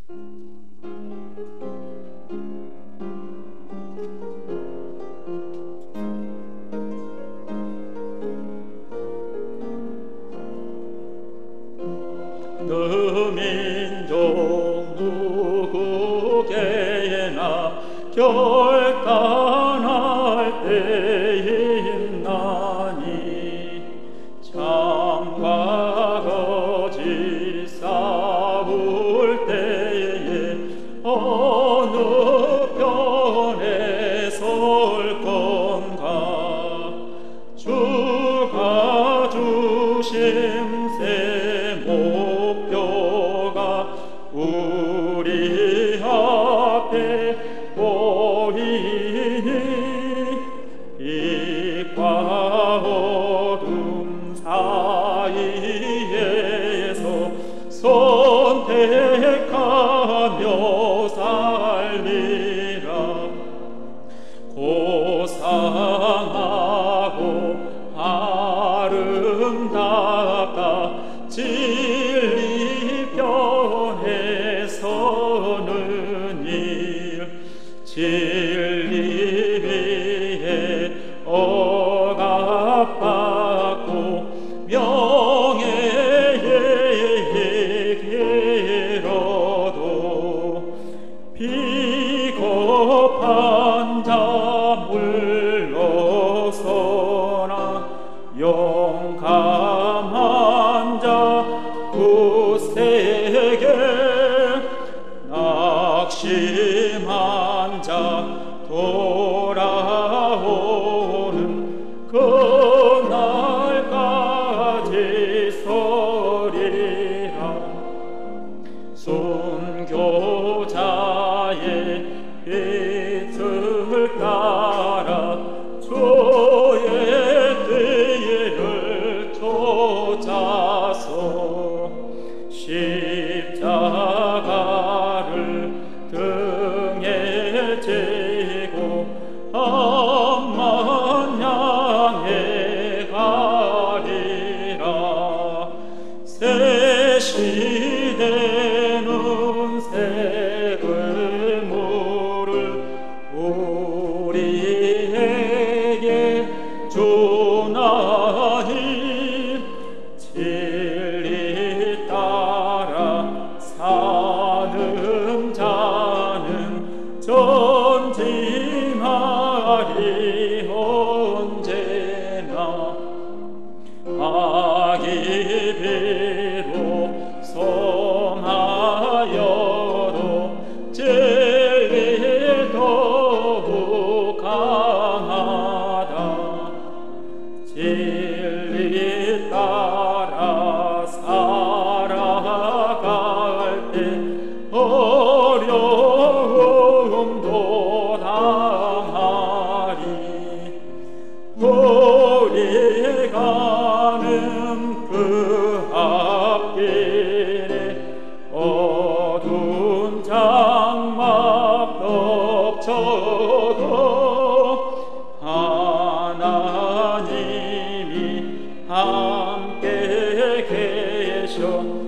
그 민족 누구에게나 결단할 때에 있나니 참과 거짓 싸울 때에 어느 편에 설 건가. 주가 주심 새 목표가 우리 앞에 보이니 빛과 어둠 사이에서 선택하며 살리라. 고상하고 아름답다 진리 편에 서는 일. 진리 위에 억압받고 명예에게로도 비겁한 자 물러서나 용감한 자 굳세게 낙심한 자 돌아오는 그날까지 서리라. 순교자의 빛을 따라 주의 뒤를 쫓아서 십자가를 등에 지고 암만 향해 가리라. 새 시대는 새 의무를 우리에게 주나니 진리 따라 사는 자는 전진하리 언제나. 악이 비록 성하여도 진리 더욱 강하다. 진리 따라 살아갈 때 어려움도 당하리. 우리 가는 그 앞길에 어두운 장막 덮쳐도 하나님이 함께 계셔